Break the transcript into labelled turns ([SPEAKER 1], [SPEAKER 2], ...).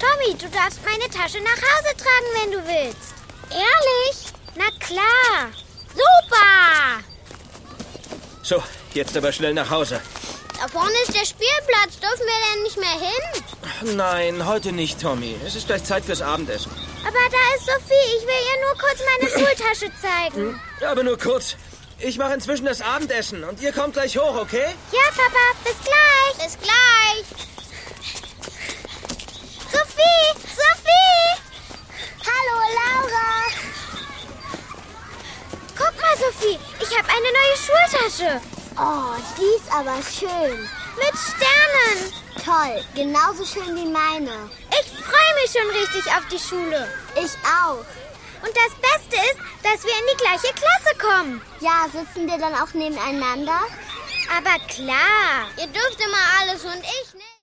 [SPEAKER 1] Tommy, du darfst meine Tasche nach Hause tragen, wenn du willst. Ehrlich? Na klar. Super!
[SPEAKER 2] So, jetzt aber schnell nach Hause.
[SPEAKER 1] Da vorne ist der Spielplatz. Dürfen wir denn nicht mehr hin?
[SPEAKER 2] Nein, heute nicht, Tommy. Es ist gleich Zeit fürs Abendessen.
[SPEAKER 1] Aber da ist Sophie. Ich will ihr nur kurz meine Schultasche zeigen.
[SPEAKER 2] Aber nur kurz. Ich mache inzwischen das Abendessen und ihr kommt gleich hoch, okay?
[SPEAKER 1] Ja, Papa. Bis gleich. Bis gleich. Sophie! Sophie! Hallo, Laura. Guck mal, Sophie. Ich habe eine neue Schultasche.
[SPEAKER 3] Oh, die ist aber schön.
[SPEAKER 1] Mit Sternen.
[SPEAKER 3] Toll, genauso schön wie meine.
[SPEAKER 1] Ich freue mich schon richtig auf die Schule.
[SPEAKER 3] Ich auch.
[SPEAKER 1] Und das Beste ist, dass wir in die gleiche Klasse kommen.
[SPEAKER 3] Ja, sitzen wir dann auch nebeneinander?
[SPEAKER 1] Aber klar. Ihr dürft immer alles und ich nicht.